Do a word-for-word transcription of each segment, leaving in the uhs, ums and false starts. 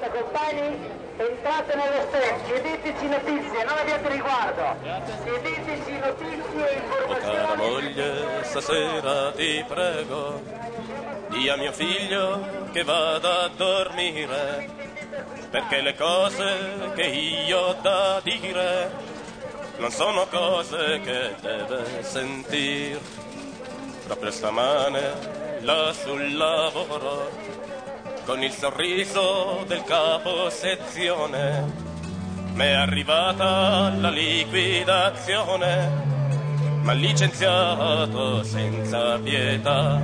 compagni, entrate nello stand, chiedeteci notizie, non abbiate riguardo, chiedeteci notizie e informazioni. Oh cara moglie, stasera ti prego, di a mio figlio che vada a dormire, perché le cose che io ho da dire non sono cose che deve sentir. Proprio stamane là sul lavoro, con il sorriso del capo sezione, m'è arrivata la liquidazione, m'ha licenziato senza pietà.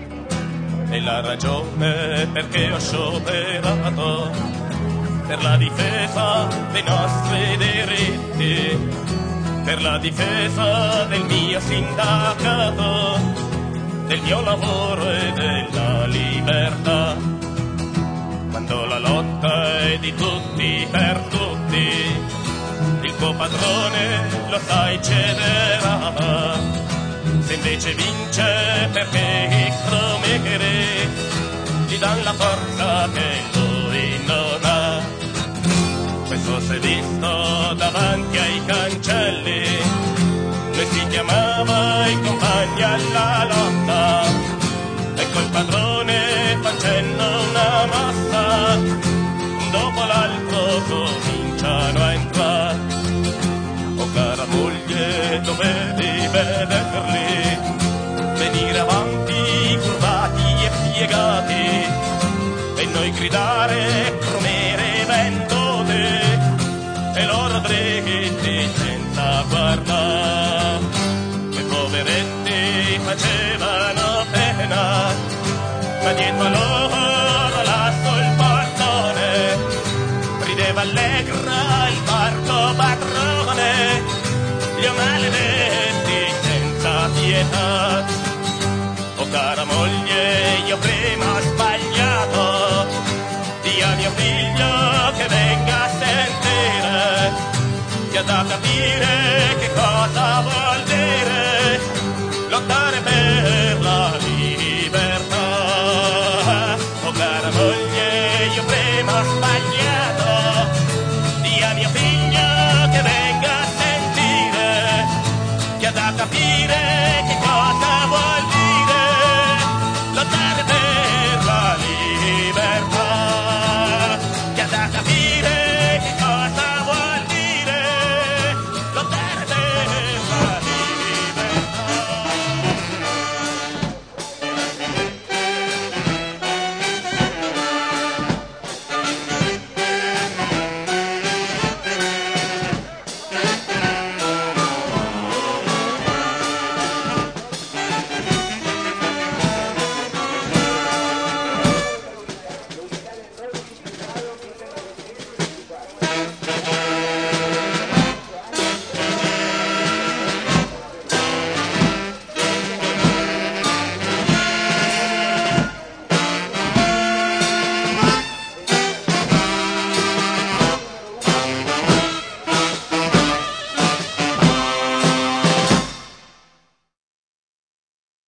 E la ragione perché ho scioperato, per la difesa dei nostri diritti, per la difesa del mio sindacato, del mio lavoro e della libertà. Quando la lotta è di tutti per tutti, il tuo padrone lo sai cederà. Se invece vince perché i cromeghere gli dan la forza che lui non ha. Questo si è visto davanti ai cancelli, lui si chiamava i compagni alla lotta, e col padrone facendo una mossa, dopo l'altro cominciano a entrare. Oh cara moglie, dovevi vederli venire avanti, curvati e piegati, e noi gridare cromere ventote, e loro dritti senza guardare. Quei poveretti facevano pena, ma dietro a loro là sul portone rideva allegra il parco padrone, gli maledetti senza pietà. Oh cara moglie, io prima ho sbagliato, di a mio figlio che venga a sentire, ti ha da capire